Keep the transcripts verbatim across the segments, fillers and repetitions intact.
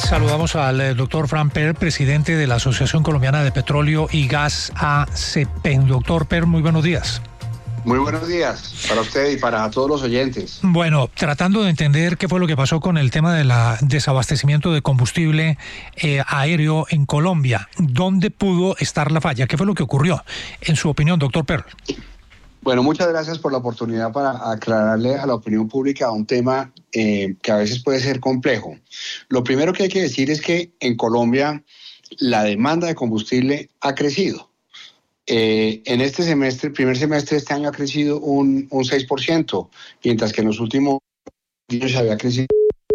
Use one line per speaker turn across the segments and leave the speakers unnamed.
Saludamos al eh, doctor Fran Per, presidente de la Asociación Colombiana de Petróleo y Gas, A C P. Doctor Per, muy buenos días.
Muy buenos días para usted y para todos los oyentes.
Bueno, tratando de entender qué fue lo que pasó con el tema del desabastecimiento de combustible eh, aéreo en Colombia. ¿Dónde pudo estar la falla? ¿Qué fue lo que ocurrió? En su opinión, doctor Per.
Bueno, muchas gracias por la oportunidad para aclararle a la opinión pública un tema eh, que a veces puede ser complejo. Lo primero que hay que decir es que en Colombia la demanda de combustible ha crecido. Eh, en este semestre, el primer semestre de este año ha crecido un, un seis por ciento, mientras que en los últimos años se había crecido.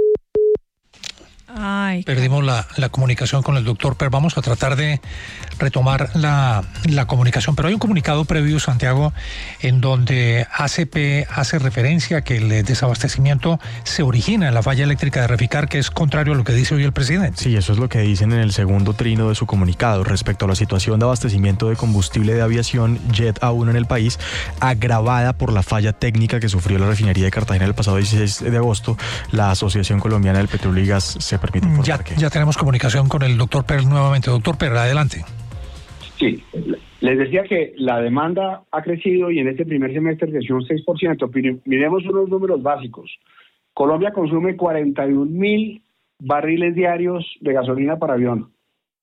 Ay. Perdimos la, la comunicación con el doctor Per. Vamos a tratar de retomar la, la comunicación. Pero hay un comunicado previo, Santiago, en donde A C P hace referencia a que el desabastecimiento se origina en la falla eléctrica de Reficar, que es contrario a lo que dice hoy el presidente.
Sí, eso es lo que dicen en el segundo trino de su comunicado respecto a la situación de abastecimiento de combustible de aviación Jet A uno en el país, agravada por la falla técnica que sufrió la refinería de Cartagena el pasado dieciséis de agosto. La Asociación Colombiana del Petróleo y Gas se permite informar
ya,
que...
ya tenemos comunicación con el doctor Per nuevamente. Doctor Per, adelante.
Sí, les decía que la demanda ha crecido y en este primer semestre creció un seis por ciento. Miremos unos números básicos. Colombia consume cuarenta y un mil barriles diarios de gasolina para avión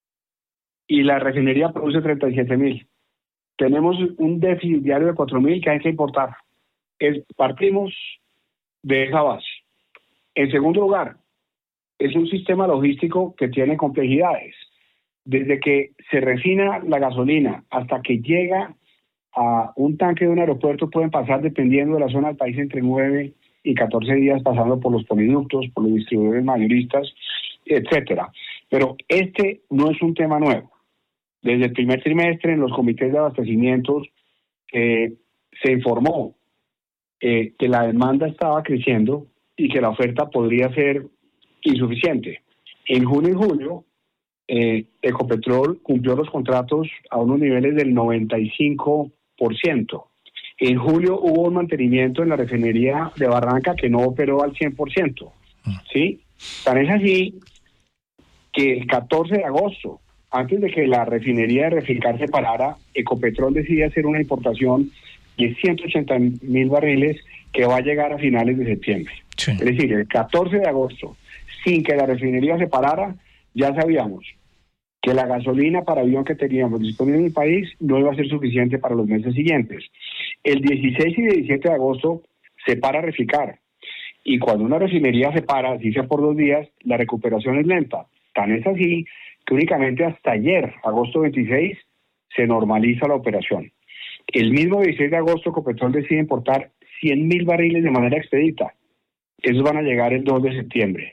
y la refinería produce treinta y siete mil. Tenemos un déficit diario de cuatro mil que hay que importar. Es, partimos de esa base. En segundo lugar, es un sistema logístico que tiene complejidades. Desde que se refina la gasolina hasta que llega a un tanque de un aeropuerto pueden pasar, dependiendo de la zona del país, entre nueve y catorce días, pasando por los poliductos, por los distribuidores mayoristas, etcétera. Pero este no es un tema nuevo. Desde el primer trimestre, en los comités de abastecimientos, eh, se informó eh, que la demanda estaba creciendo y que la oferta podría ser insuficiente. En junio y julio, eh, Ecopetrol cumplió los contratos a unos niveles del noventa y cinco por ciento. En julio hubo un mantenimiento en la refinería de Barranca que no operó al cien por ciento. ¿Sí? Tan es así que el catorce de agosto, antes de que la refinería de Reficar se parara, Ecopetrol decide hacer una importación de ciento ochenta mil barriles que va a llegar a finales de septiembre. Sí. Es decir, el catorce de agosto, sin que la refinería se parara, ya sabíamos que la gasolina para avión que teníamos disponible en el país no iba a ser suficiente para los meses siguientes. El dieciséis y diecisiete de agosto se para Reficar. Y cuando una refinería se para, así sea por dos días, la recuperación es lenta. Tan es así que únicamente hasta ayer, agosto veintiséis, se normaliza la operación. El mismo dieciséis de agosto, Ecopetrol decide importar cien mil barriles de manera expedita. Esos van a llegar el dos de septiembre.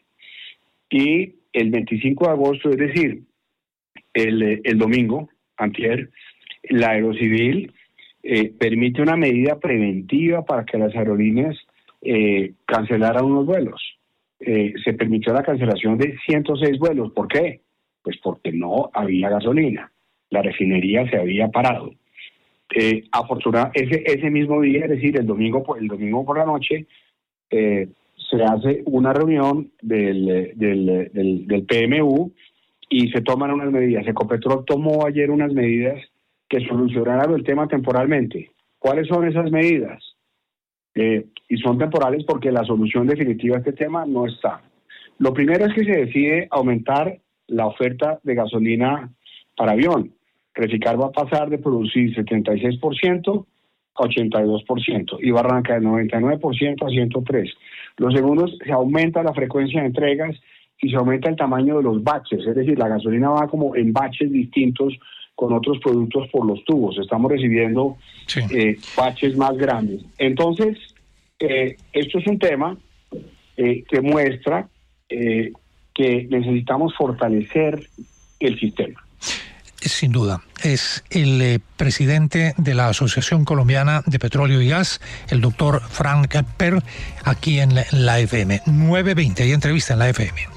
Y el veinticinco de agosto, es decir, el, el domingo, antier, la Aerocivil eh, permite una medida preventiva para que las aerolíneas eh, cancelaran unos vuelos. Eh, se permitió la cancelación de ciento seis vuelos. ¿Por qué? Pues porque no había gasolina. La refinería se había parado. Eh, afortunadamente, ese, ese mismo día, es decir, el domingo, el domingo por la noche, eh, se hace una reunión del, del, del, del P M U y se toman unas medidas. Ecopetrol tomó ayer unas medidas que solucionaron el tema temporalmente. ¿Cuáles son esas medidas? Eh, y son temporales porque la solución definitiva a este tema no está. Lo primero es que se decide aumentar la oferta de gasolina para avión. Reficar va a pasar de producir setenta y seis por ciento a ochenta y dos por ciento y Barranca de noventa y nueve por ciento a ciento tres. Lo segundo, se aumenta la frecuencia de entregas y se aumenta el tamaño de los baches, es decir, la gasolina va como en baches distintos con otros productos por los tubos. Estamos recibiendo sí. eh, baches más grandes. Entonces, eh, esto es un tema eh, que muestra eh, que necesitamos fortalecer el sistema.
Sin duda, es el eh, presidente de la Asociación Colombiana de Petróleo y Gas, el doctor Fran Per, aquí en la, en la F M. nueve veinte, hay entrevista en la F M.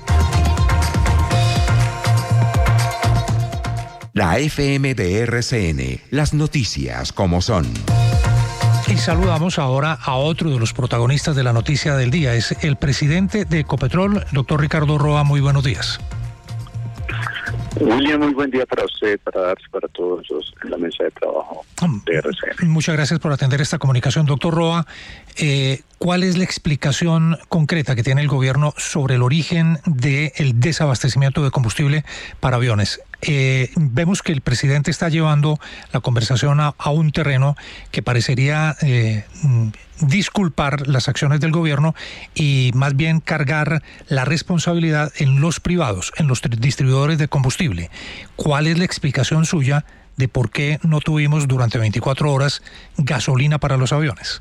La F M de R C N, las noticias como son.
Y saludamos ahora a otro de los protagonistas de la noticia del día, es el presidente de Ecopetrol, doctor Ricardo Roa. Muy buenos días.
William, muy buen día para usted, para darse para todos los en la mesa de trabajo de R C N.
Muchas gracias por atender esta comunicación. Doctor Roa, eh, ¿cuál es la explicación concreta que tiene el gobierno sobre el origen del desabastecimiento de combustible para aviones? Eh, vemos que el presidente está llevando la conversación a, a un terreno que parecería eh, disculpar las acciones del gobierno y más bien cargar la responsabilidad en los privados, en los distribuidores de combustible. ¿Cuál es la explicación suya de por qué no tuvimos durante veinticuatro horas gasolina para los aviones?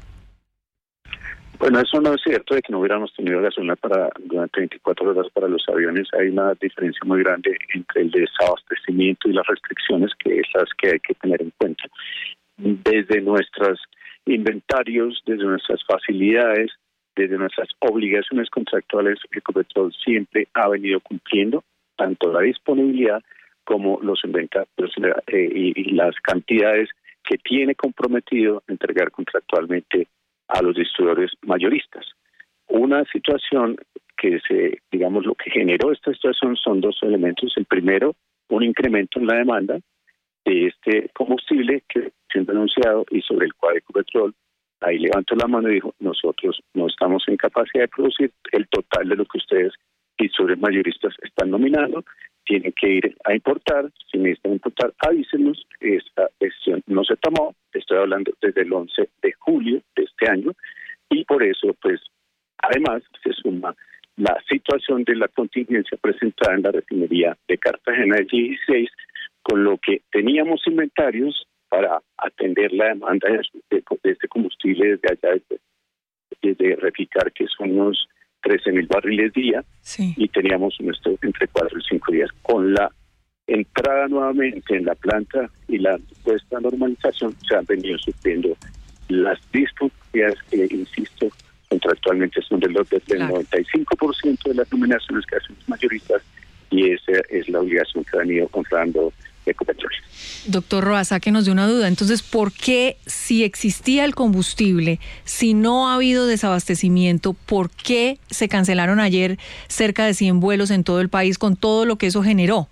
Bueno, eso no es cierto de que no hubiéramos tenido gasolina para durante veinticuatro horas para los aviones. Hay una diferencia muy grande entre el desabastecimiento y las restricciones, que esas que hay que tener en cuenta. Desde nuestros inventarios, desde nuestras facilidades, desde nuestras obligaciones contractuales, Ecopetrol siempre ha venido cumpliendo tanto la disponibilidad como los inventarios eh, y, y las cantidades que tiene comprometido entregar contractualmente a los distribuidores mayoristas. Una situación que se, digamos, lo que generó esta situación son dos elementos. El primero, un incremento en la demanda de este combustible que siendo anunciado y sobre el cual Ecopetrol ahí levantó la mano y dijo, nosotros no estamos en capacidad de producir el total de lo que ustedes distribuidores mayoristas están nominando, tienen que ir a importar, si necesitan importar, avísenos. Esta decisión no se tomó, estoy hablando desde el once de julio de este año, y por eso, pues, además se suma la situación de la contingencia presentada en la refinería de Cartagena del dieciséis, con lo que teníamos inventarios para atender la demanda de, de, de este combustible desde allá, desde, desde Reficar, que son unos trece mil barriles día, sí. Y teníamos un stock entre cuatro y cinco días. Con la entrada nuevamente en la planta y la puesta normalización, se han venido sufriendo las disfunciones que, insisto, contractualmente son del orden del claro. noventa y cinco por ciento de las nominaciones que hacen los mayoristas, y esa es la obligación que han ido comprando Ecopetrol.
Doctor Roa, sáquenos de una duda. Entonces, ¿por qué, si existía el combustible, si no ha habido desabastecimiento, por qué se cancelaron ayer cerca de cien vuelos en todo el país con todo lo que eso generó?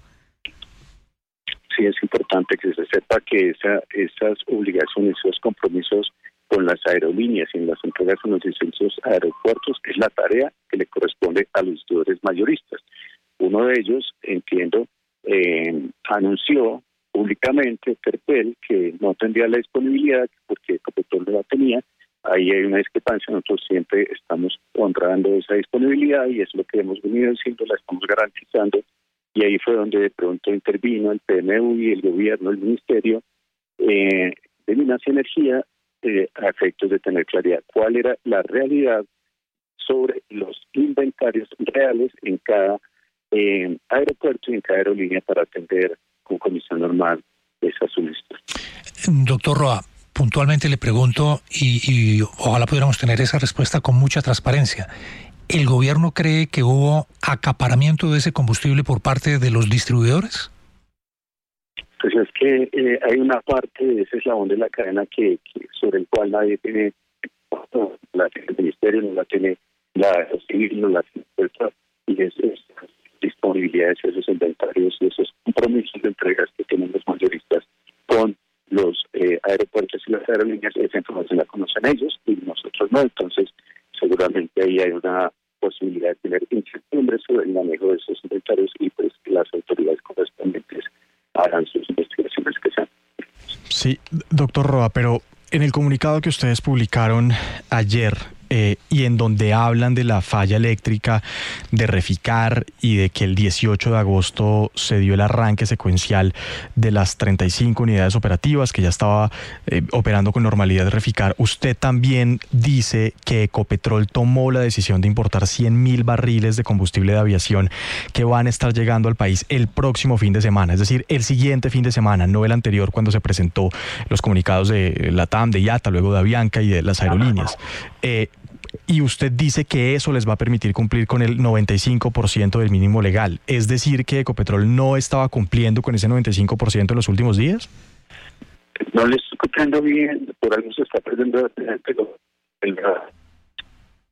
Sí, es importante que se sepa que esa, esas obligaciones, esos compromisos con las aerolíneas y en las entregas en los distintos aeropuertos es la tarea que le corresponde a los distribuidores mayoristas. Uno de ellos, entiendo, eh, anunció públicamente, Terpel, que no tendría la disponibilidad porque Ecopetrol no la tenía. Ahí hay una discrepancia, nosotros siempre estamos honrando esa disponibilidad y es lo que hemos venido diciendo, la estamos garantizando, y ahí fue donde de pronto intervino el P M U y el gobierno, el ministerio eh, de Minas y Energía eh, a efectos de tener claridad cuál era la realidad sobre los inventarios reales en cada eh, aeropuerto y en cada aerolínea para atender con comisión normal esa solicitud.
Doctor Roa, puntualmente le pregunto, y, y ojalá pudiéramos tener esa respuesta con mucha transparencia. ¿El gobierno cree que hubo acaparamiento de ese combustible por parte de los distribuidores?
Pues es que eh, hay una parte de ese eslabón de la cadena que, que sobre el cual nadie tiene, no la tiene el ministerio, no la tiene la civil, no la tiene el y es, es disponibilidades, esos inventarios y esos compromisos de entregas que tienen los mayoristas con los eh, aeropuertos y las aerolíneas. Esa información la conocen ellos y nosotros no, entonces seguramente ahí hay una posibilidad de tener incertidumbre sobre el manejo de esos inventarios y pues las autoridades correspondientes hagan sus investigaciones que sean.
Sí, doctor Roa, pero en el comunicado que ustedes publicaron ayer eh, y en donde hablan de la falla eléctrica de Reficar y de que el dieciocho de agosto se dio el arranque secuencial de las treinta y cinco unidades operativas que ya estaba eh, operando con normalidad de Reficar, usted también dice que Ecopetrol tomó la decisión de importar cien mil barriles de combustible de aviación que van a estar llegando al país el próximo fin de semana, es decir, el siguiente fin de semana, no el anterior cuando se presentó los comunicados de LATAM, de I A T A, luego de Avianca y de las aerolíneas. Eh, y usted dice que eso les va a permitir cumplir con el noventa y cinco por ciento del mínimo legal. ¿Es decir que Ecopetrol no estaba cumpliendo con ese noventa y cinco por ciento en los últimos días?
No le estoy escuchando bien, por algo se está perdiendo el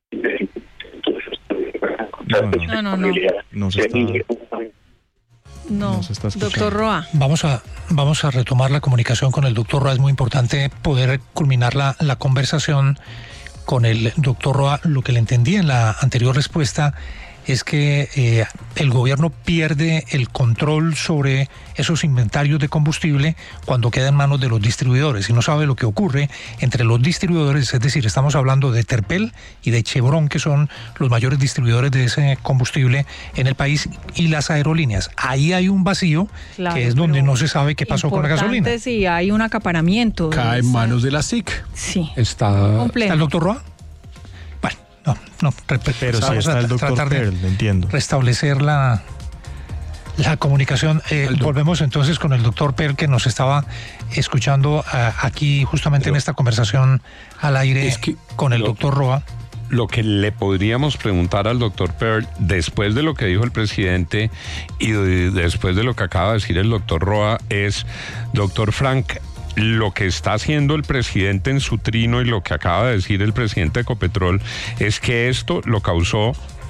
No, no, no. no, no.
no se está...
No,
no se está escuchando.
doctor Roa.
Vamos a, vamos a retomar la comunicación con el doctor Roa. Es muy importante poder culminar la, la conversación con el doctor Roa. Lo que le entendí en la anterior respuesta es que eh, el gobierno pierde el control sobre esos inventarios de combustible cuando queda en manos de los distribuidores y no sabe lo que ocurre entre los distribuidores, es decir, estamos hablando de Terpel y de Chevron, que son los mayores distribuidores de ese combustible en el país, y las aerolíneas. Ahí hay un vacío, claro, que es donde no se sabe qué pasó con la gasolina.
Sí, hay un acaparamiento.
Cae en manos de la S I C.
Sí.
Está,
¿Está el doctor Roa? No, no,
pero sí está el doctor Pearl, entiendo.
Restablecer la, la comunicación. Eh, volvemos entonces con el doctor Pearl, que nos estaba escuchando uh, aquí justamente pero, en esta conversación al aire es que con el lo, doctor Roa.
Lo que le podríamos preguntar al doctor Pearl, después de lo que dijo el presidente y de, después de lo que acaba de decir el doctor Roa, es, doctor Frank, lo que está haciendo el presidente en su trino y lo que acaba de decir el presidente de Ecopetrol es que esto lo causó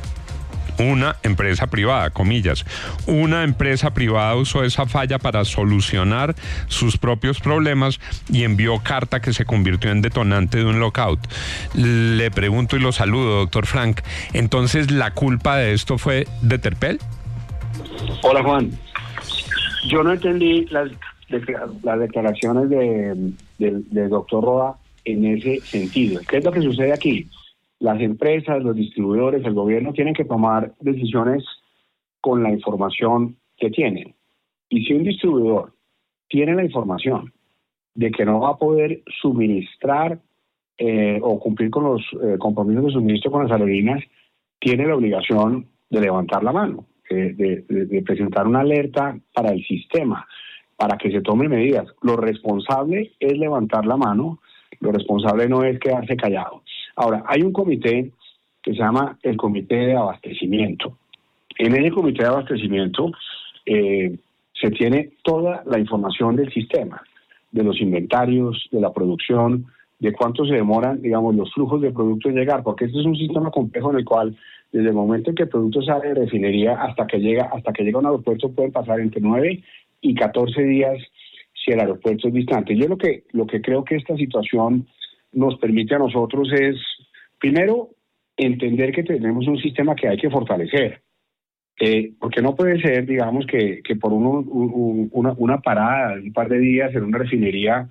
una empresa privada, comillas. Una empresa privada usó esa falla para solucionar sus propios problemas y envió carta que se convirtió en detonante de un lockout. Le pregunto y lo saludo, doctor Frank. Entonces, ¿la culpa de esto fue de Terpel?
Hola, Juan. Yo no entendí las las declaraciones de, de, de doctor Roa en ese sentido. ¿Qué es lo que sucede aquí? Las empresas, los distribuidores, el gobierno tienen que tomar decisiones con la información que tienen. Y si un distribuidor tiene la información de que no va a poder suministrar eh, o cumplir con los eh, compromisos de suministro con las aerolíneas, tiene la obligación de levantar la mano, eh, de, de, de presentar una alerta para el sistema, para que se tomen medidas. Lo responsable es levantar la mano, lo responsable no es quedarse callado. Ahora, hay un comité que se llama el Comité de Abastecimiento. En ese Comité de Abastecimiento eh, se tiene toda la información del sistema, de los inventarios, de la producción, de cuánto se demoran, digamos, los flujos de producto en llegar, porque este es un sistema complejo en el cual, desde el momento en que el producto sale de refinería hasta que llega, hasta que llega a un aeropuerto, pueden pasar entre nueve y catorce días si el aeropuerto es distante. Yo lo que, lo que creo que esta situación nos permite a nosotros es, primero, entender que tenemos un sistema que hay que fortalecer. Eh, porque no puede ser, digamos, que, que por uno, un, una, una parada, un par de días en una refinería,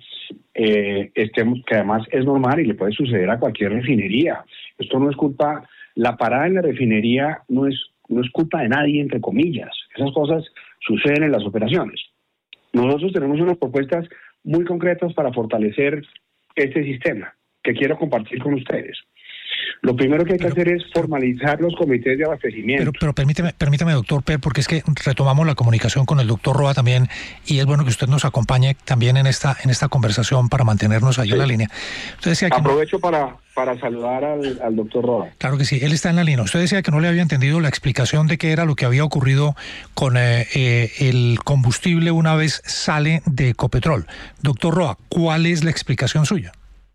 eh, estemos, que además es normal y le puede suceder a cualquier refinería. Esto no es culpa, la parada en la refinería no es, no es culpa de nadie, entre comillas. Esas cosas suceden en las operaciones. Nosotros tenemos unas propuestas muy concretas para fortalecer este sistema que quiero compartir con ustedes. Lo primero que hay que pero, hacer es formalizar los comités de abastecimiento.
Pero, pero permíteme, permíteme, doctor Per, porque es que retomamos la comunicación con el doctor Roa también, y es bueno que usted nos acompañe también en esta en esta conversación para mantenernos ahí sí. en la línea. Usted decía que
Aprovecho
no...
para, para saludar al, al doctor Roa.
Claro que sí, él está en la línea. Usted decía que no le había entendido la explicación de qué era lo que había ocurrido con eh, eh, el combustible una vez sale de Ecopetrol. Doctor Roa, ¿cuál es la explicación suya?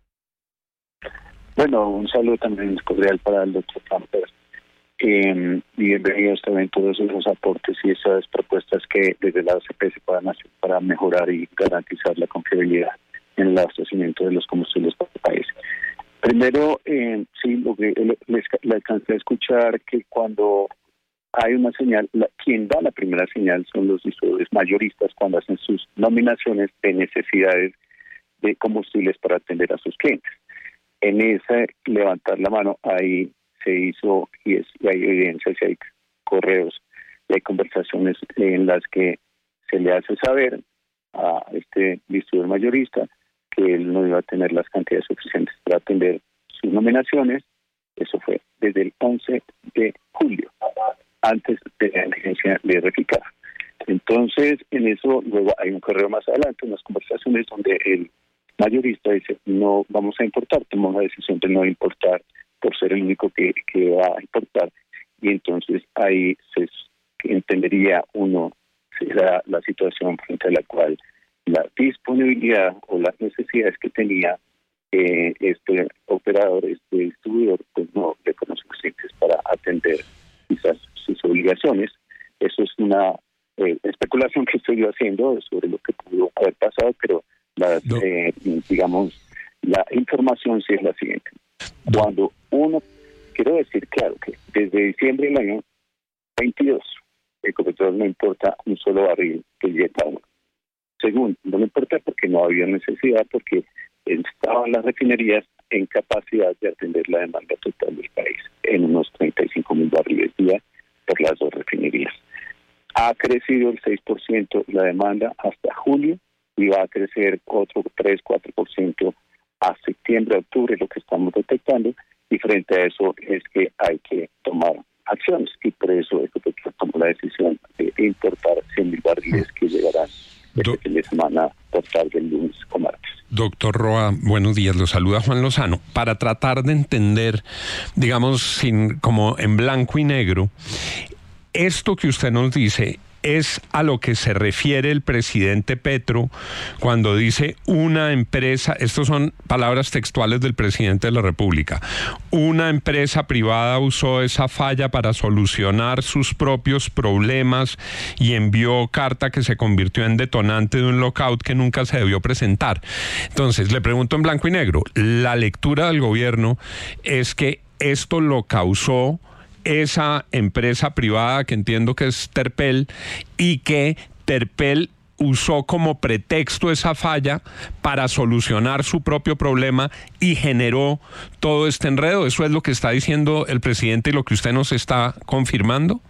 Bueno, un saludo también cordial para el doctor Camper. Eh, y bienvenidos también todos esos aportes y esas propuestas que desde la A C P se puedan hacer para mejorar y garantizar la confiabilidad en el abastecimiento de los combustibles para el país. Primero, eh, sí, lo que les, les alcancé a escuchar que cuando hay una señal, la, quien da la primera señal son los distribuidores mayoristas cuando hacen sus nominaciones de necesidades de combustibles para atender a sus clientes. En ese levantar la mano, ahí se hizo, y, es, y hay evidencias, y hay correos, y hay conversaciones en las que se le hace saber a este distribuidor mayorista que él no iba a tener las cantidades suficientes para atender sus nominaciones. Eso fue desde el once de julio, antes de la emergencia de Reficar. Entonces, en eso, luego hay un correo más adelante, unas conversaciones donde el mayorista dice, no vamos a importar, tomamos la decisión de no importar por ser el único que, que va a importar, y entonces ahí se entendería uno la, la situación frente a la cual la disponibilidad o las necesidades que tenía eh, este operador, este distribuidor, pues no le fueron suficientes para atender quizás sus obligaciones. Eso es una eh, especulación que estoy yo haciendo sobre lo que pudo haber pasado, pero la, no. eh, digamos, la información sí es la siguiente. Cuando uno, quiero decir claro que desde diciembre del año veintidós, Ecopetrol no importa un solo barril que Jet A uno. Segundo, no me importa porque no había necesidad, porque estaban las refinerías en capacidad de atender la demanda total del país, en unos treinta y cinco mil barriles día por las dos refinerías. Ha crecido el seis por ciento la demanda hasta julio y va a crecer otro tres, cuatro por ciento a septiembre, octubre, lo que estamos detectando, y frente a eso es que hay que tomar acciones, y por eso Ecopetrol tomó la decisión de importar cien mil barriles que llegarán este fin de semana por tarde el lunes o martes.
Doctor Roa, buenos días, lo saluda Juan Lozano. Para tratar de entender, digamos, sin, como en blanco y negro, esto que usted nos dice es a lo que se refiere el presidente Petro cuando dice una empresa, estas son palabras textuales del presidente de la República, una empresa privada usó esa falla para solucionar sus propios problemas y envió carta que se convirtió en detonante de un lockout que nunca se debió presentar. Entonces, le pregunto en blanco y negro, la lectura del gobierno es que esto lo causó esa empresa privada que entiendo que es Terpel, y que Terpel usó como pretexto esa falla para solucionar su propio problema y generó todo este enredo. ¿Eso es lo que está diciendo el presidente y lo que usted nos está confirmando?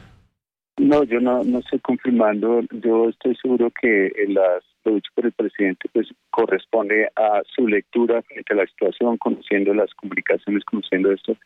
No, yo no, no estoy confirmando. Yo estoy seguro que las, lo dicho por el presidente pues corresponde a su lectura frente a la situación, conociendo las comunicaciones, conociendo esto.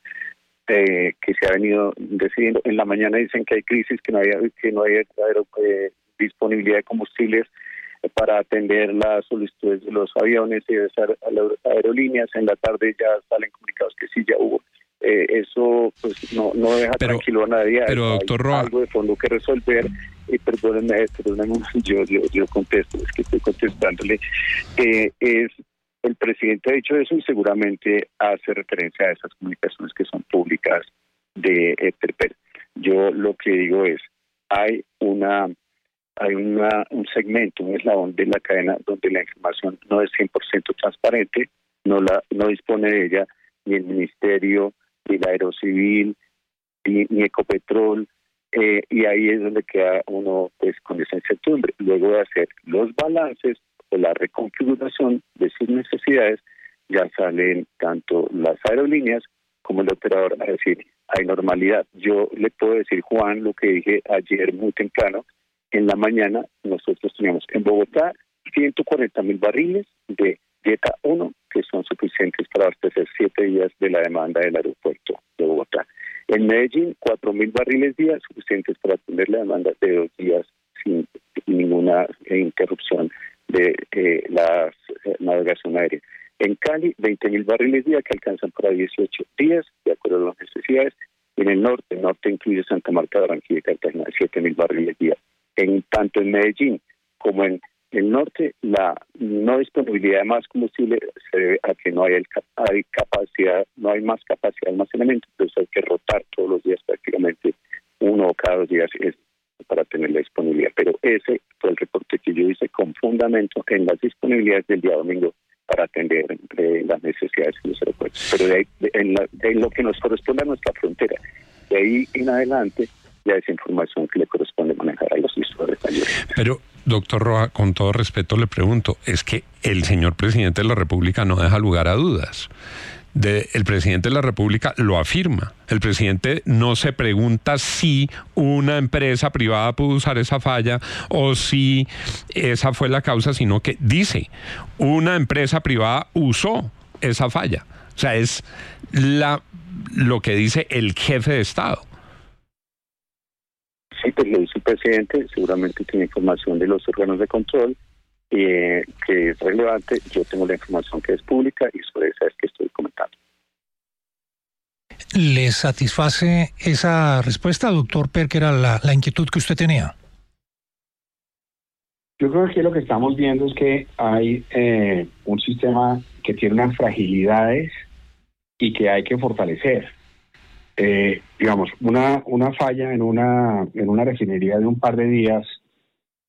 Eh, que se ha venido decidiendo. En la mañana dicen que hay crisis, que no hay, que no hay eh, disponibilidad de combustibles eh, para atender las solicitudes de los aviones y de las aerolíneas. En la tarde ya salen comunicados que sí ya hubo. Eh, eso pues no, no deja pero, tranquilo a nadie.
Pero, hay doctor Roa,
algo de fondo que resolver. Y perdónenme, perdónenme yo, yo, yo contesto, es que estoy contestándole. Eh, es El presidente ha dicho eso y seguramente hace referencia a esas comunicaciones que son públicas de eh, Terpel. Yo lo que digo es, hay una hay una un segmento, un eslabón de la cadena donde la información no es cien por ciento transparente, no la no dispone de ella ni el Ministerio, ni la Aerocivil, ni, ni Ecopetrol, eh, y ahí es donde queda uno pues con esa incertidumbre. Luego de hacer los balances o la reconfiguración de sus necesidades, ya salen tanto las aerolíneas como el operador a decir, hay normalidad. Yo le puedo decir, Juan, lo que dije ayer muy temprano, en la mañana nosotros teníamos en Bogotá ciento cuarenta mil barriles de Jet A uno, que son suficientes para abastecer siete días de la demanda del aeropuerto de Bogotá. En Medellín, cuatro mil barriles día, suficientes para atender la demanda de dos días sin ninguna interrupción de eh, la eh, navegación aérea. En Cali, veinte mil barriles día que alcanzan para dieciocho días, de acuerdo a las necesidades. En el norte, el norte incluye Santa Marta, Barranquilla y Cartagena, siete mil barriles día. En tanto en Medellín como en el norte, la no disponibilidad de más combustible se debe a que no hay, el, hay capacidad, no hay más capacidad de almacenamiento, entonces hay que rotar todos los días prácticamente uno o cada dos días es para tener la disponibilidad. Pero ese fue el reporte que yo hice con fundamento en las disponibilidades del día domingo para atender eh, las necesidades de los aeropuertos. Pero de ahí, de, en, la, en lo que nos corresponde a nuestra frontera, de ahí en adelante ya es información que le corresponde manejar a los distribuidores mayores.
Pero, doctor Roa, con todo respeto le pregunto, es que el señor presidente de la República no deja lugar a dudas. De, el presidente de la República lo afirma. El presidente no se pregunta si una empresa privada pudo usar esa falla o si esa fue la causa, sino que dice, una empresa privada usó esa falla. O sea, es la lo que dice el jefe de Estado.
Sí, pues lo dice el presidente, seguramente tiene información de los órganos de control, Eh, que es relevante. Yo tengo la información que es pública y sobre esa es que estoy comentando.
¿Le satisface esa respuesta, doctor Per, que era la, la inquietud que usted tenía?
Yo creo que lo que estamos viendo es que hay eh, un sistema que tiene unas fragilidades y que hay que fortalecer. Eh, digamos, una, una falla en una, en una refinería de un par de días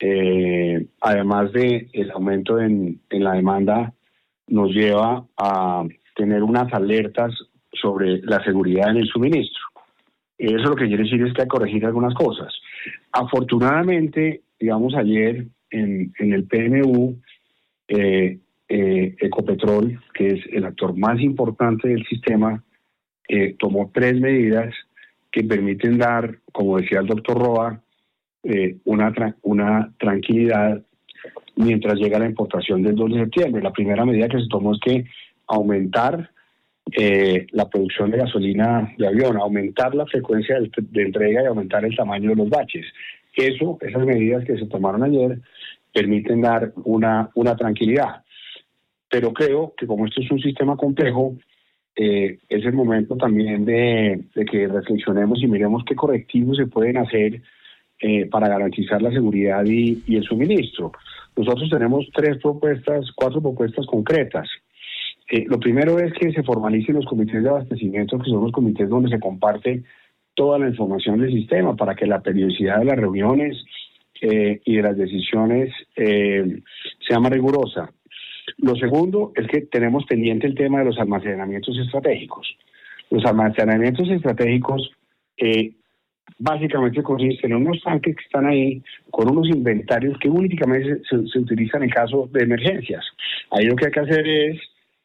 eh, además de el aumento en, en la demanda, nos lleva a tener unas alertas sobre la seguridad en el suministro. Eso lo que quiere decir es que hay que corregir algunas cosas. Afortunadamente, digamos, ayer en, en el P M U, eh, eh, Ecopetrol, que es el actor más importante del sistema, eh, tomó tres medidas que permiten dar, como decía el doctor Roa, eh, una, tra- una tranquilidad mientras llega la importación del dos de septiembre. La primera medida que se tomó es que aumentar eh, la producción de gasolina de avión, aumentar la frecuencia de, de entrega y aumentar el tamaño de los baches. Eso, esas medidas que se tomaron ayer, permiten dar una, una tranquilidad. Pero creo que como esto es un sistema complejo, eh, es el momento también de, de que reflexionemos y miremos qué correctivos se pueden hacer eh, para garantizar la seguridad y, y el suministro. Nosotros tenemos tres propuestas, cuatro propuestas concretas. Eh, lo primero es que se formalicen los comités de abastecimiento, que son los comités donde se comparte toda la información del sistema para que la periodicidad de las reuniones eh, y de las decisiones eh, sea más rigurosa. Lo segundo es que tenemos pendiente el tema de los almacenamientos estratégicos. Los almacenamientos estratégicos eh, básicamente consisten en unos tanques que están ahí con unos inventarios que únicamente se, se utilizan en caso de emergencias. Ahí lo que hay que hacer es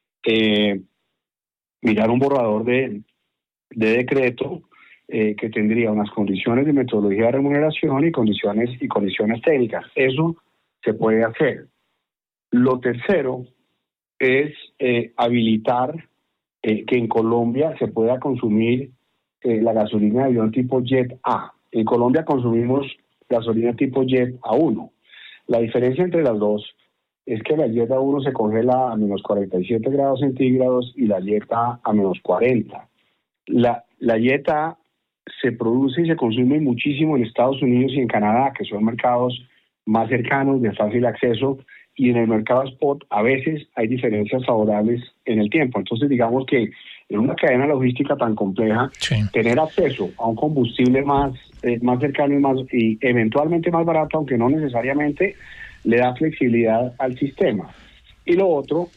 eh, mirar un borrador de, de decreto eh, que tendría unas condiciones de metodología de remuneración y condiciones y condiciones técnicas. Eso se puede hacer. Lo tercero es eh, habilitar eh, que en Colombia se pueda consumir eh, la gasolina de avión tipo Jet A. En Colombia consumimos gasolina tipo Jet A uno. La diferencia entre las dos es que la Jet A uno se congela a menos cuarenta y siete grados centígrados y la Jet A a menos cuarenta. La, la Jet A se produce y se consume muchísimo en Estados Unidos y en Canadá, que son mercados más cercanos, de fácil acceso, y en el mercado spot a veces hay diferencias favorables en el tiempo. Entonces, digamos que en una cadena logística tan compleja, sí, tener acceso a un combustible más, eh, más cercano y, más, y eventualmente más barato, aunque no necesariamente, le da flexibilidad al sistema. Y lo otro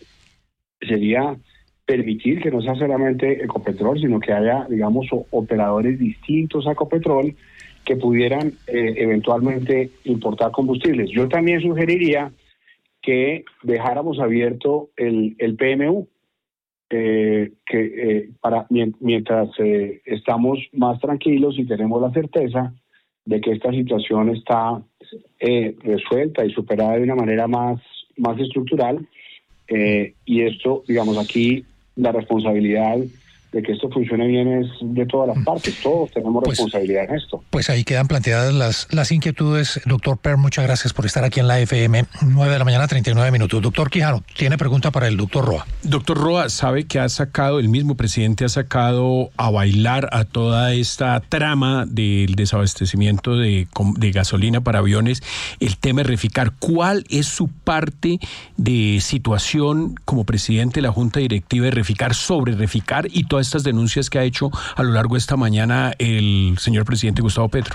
sería permitir que no sea solamente Ecopetrol, sino que haya, digamos, operadores distintos a Ecopetrol que pudieran eh, eventualmente importar combustibles. Yo también sugeriría que dejáramos abierto el, el P M U, eh, que eh, para mientras eh, estamos más tranquilos y tenemos la certeza de que esta situación está eh, resuelta y superada de una manera más, más estructural, eh, y esto, digamos, aquí la responsabilidad de que esto funcione bien es de todas las partes. Todos tenemos pues, responsabilidad en esto.
Pues ahí quedan planteadas las, las inquietudes. Doctor Per, muchas gracias por estar aquí en la F M. nueve de la mañana, treinta y nueve minutos. Doctor Quijano, tiene pregunta para el doctor Roa.
Doctor Roa, sabe que ha sacado, el mismo presidente ha sacado a bailar a toda esta trama del desabastecimiento de, de gasolina para aviones, el tema de Reficar. ¿Cuál es su parte de situación como presidente de la Junta Directiva de Reficar sobre Reficar y todas estas denuncias que ha hecho a lo largo de esta mañana el señor presidente Gustavo Petro?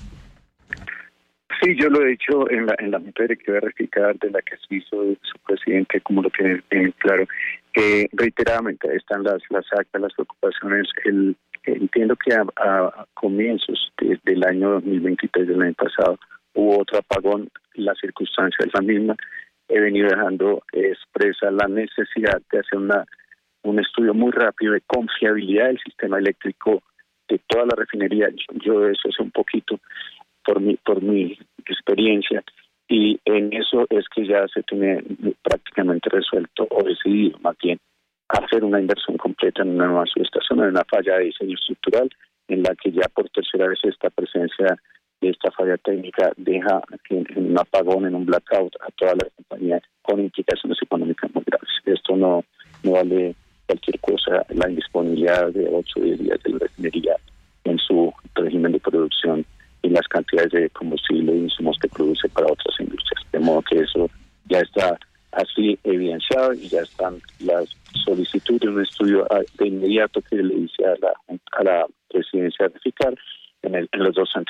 Sí, yo lo he dicho en la en la Junta Directiva de Reficar, de la que se hizo su presidente, como lo tiene bien claro, que reiteradamente están las las actas, las preocupaciones. El, entiendo que a, a comienzos de, del año dos mil veintitrés, del año pasado, hubo otro apagón, la circunstancia es la misma. He venido dejando expresa la necesidad de hacer una un estudio muy rápido de confiabilidad del sistema eléctrico de toda la refinería. Yo, yo de eso sé un poquito por mi por mi experiencia, y en eso es que ya se tiene prácticamente resuelto o decidido más bien hacer una inversión completa en una nueva subestación, en una falla de diseño estructural en la que ya por tercera vez esta presencia de esta falla técnica deja en, en un apagón, en un blackout a toda la compañía con implicaciones económicas muy graves. Esto no, no vale cualquier cosa, la indisponibilidad de ocho o diez días de la refinería en su régimen de producción y las cantidades de combustible e insumos que produce para otras industrias. De modo que eso ya está así evidenciado y ya están las solicitudes de un estudio de inmediato que le hice a la, a la presidencia de Reficar en, el, en los dos sentidos.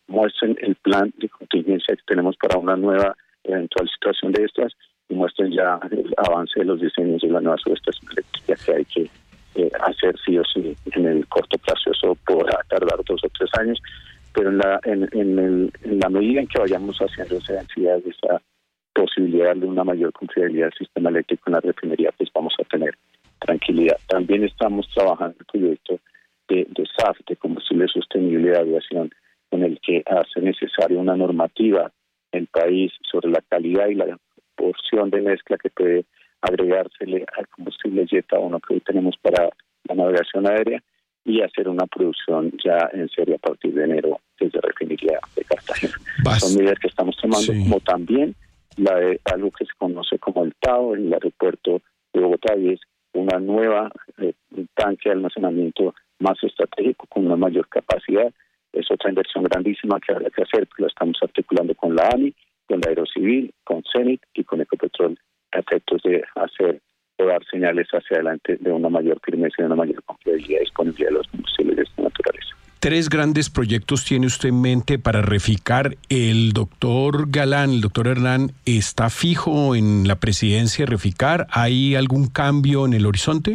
muestren el plan de contingencia que tenemos para una nueva eventual situación de estas y muestren ya el avance de los diseños de la nueva subestación eléctrica que hay que eh, hacer sí o sí en el corto plazo. Eso podrá tardar dos o tres años, pero en la, en, en, el, en la medida en que vayamos haciendo esa densidad, esa posibilidad de una mayor confiabilidad del sistema eléctrico en la refinería, pues vamos a tener tranquilidad. También estamos trabajando en el proyecto de, de S A F, de combustible sostenible de aviación, en el que hace necesaria una normativa en el país sobre la calidad y la porción de mezcla que puede agregársele al combustible Jet A uno que hoy tenemos para la navegación aérea y hacer una producción ya en serie a partir de enero desde refinería de Cartagena. Bas- Son medidas que estamos tomando, sí. Como también la de algo que se conoce como el T A O en el aeropuerto de Bogotá, y es una nueva eh, tanque de almacenamiento más estratégico con una mayor capacidad. Es otra inversión grandísima que habrá que hacer, que lo estamos articulando con la A N I, con la Aerocivil, con Cenit y con Ecopetrol, a efectos de hacer o dar señales hacia adelante de una mayor firmeza y de una mayor confiabilidad y disponibilidad de los combustibles de esta naturaleza.
Tres grandes proyectos tiene usted en mente para Reficar. El doctor Galán, el doctor Hernán, ¿está fijo en la presidencia de Reficar? ¿Hay algún cambio en el horizonte?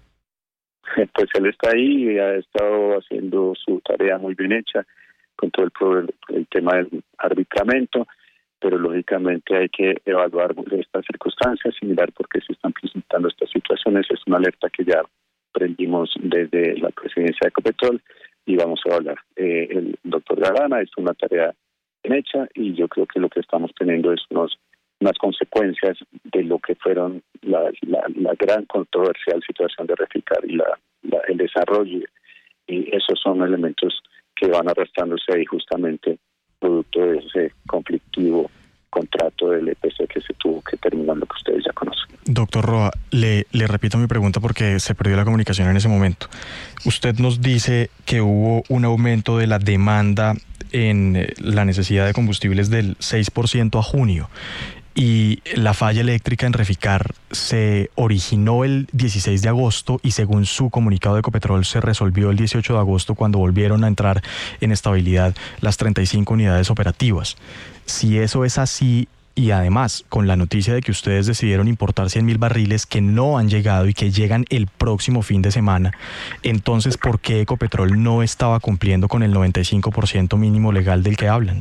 Pues él está ahí y ha estado haciendo su tarea muy bien hecha con todo el, el tema del arbitramiento, pero lógicamente hay que evaluar estas circunstancias y mirar por qué se están presentando estas situaciones. Es una alerta que ya prendimos desde la presidencia de Ecopetrol y vamos a hablar. Eh, el doctor Galana es una tarea bien hecha y yo creo que lo que estamos teniendo es unos, unas consecuencias de lo que fueron la, la, la gran controversial situación de Reficar y la, la, el desarrollo, y esos son elementos que van arrastrándose ahí justamente producto de ese conflictivo contrato del E P C que se tuvo que terminar, lo que ustedes ya conocen.
Doctor Roa, le, le repito mi pregunta porque se perdió la comunicación en ese momento. Usted nos dice que hubo un aumento de la demanda en la necesidad de combustibles del seis por ciento a junio. Y la falla eléctrica en Reficar se originó el dieciséis de agosto y según su comunicado de Ecopetrol se resolvió el dieciocho de agosto cuando volvieron a entrar en estabilidad las treinta y cinco unidades operativas. Si eso es así, y además con la noticia de que ustedes decidieron importar cien mil barriles que no han llegado y que llegan el próximo fin de semana, entonces ¿por qué Ecopetrol no estaba cumpliendo con el noventa y cinco por ciento mínimo legal del que hablan?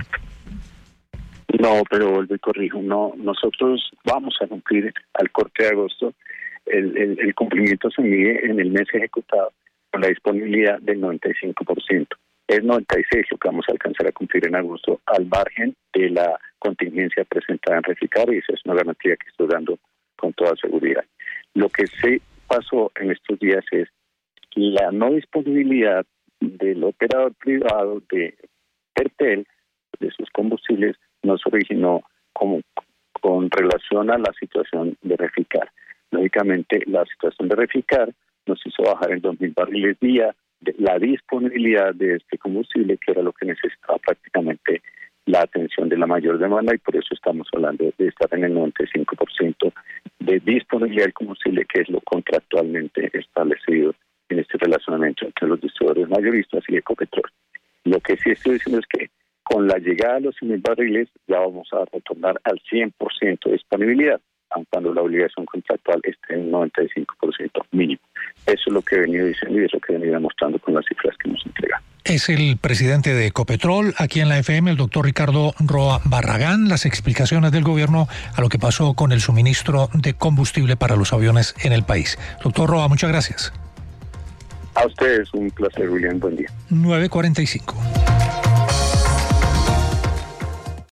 No, pero vuelvo y corrijo, no, nosotros vamos a cumplir al corte de agosto. El, el, el cumplimiento se mide en el mes ejecutado con la disponibilidad del noventa y cinco por ciento. Es noventa y seis lo que vamos a alcanzar a cumplir en agosto, al margen de la contingencia presentada en Reficar, y esa es una garantía que estoy dando con toda seguridad. Lo que se pasó en estos días es la no disponibilidad del operador privado de Terpel, de sus combustibles, nos originó como con relación a la situación de Reficar. Lógicamente, la situación de Reficar nos hizo bajar en dos mil barriles día de la disponibilidad de este combustible, que era lo que necesitaba prácticamente la atención de la mayor demanda, y por eso estamos hablando de estar en el noventa y cinco por ciento de disponibilidad del combustible, que es lo contractualmente establecido en este relacionamiento entre los distribuidores mayoristas y Ecopetrol. Lo que sí estoy diciendo es que con la llegada de los cien mil barriles ya vamos a retornar al cien por ciento de disponibilidad, aun cuando la obligación contractual esté en noventa y cinco por ciento mínimo. Eso es lo que he venido diciendo y es lo que he venido demostrando con las cifras que hemos entregado.
Es el presidente de Ecopetrol, aquí en la F M, el doctor Ricardo Roa Barragán, las explicaciones del gobierno a lo que pasó con el suministro de combustible para los aviones en el país. Doctor Roa, muchas gracias.
A ustedes un placer, William. Buen día.
nueve cuarenta y cinco.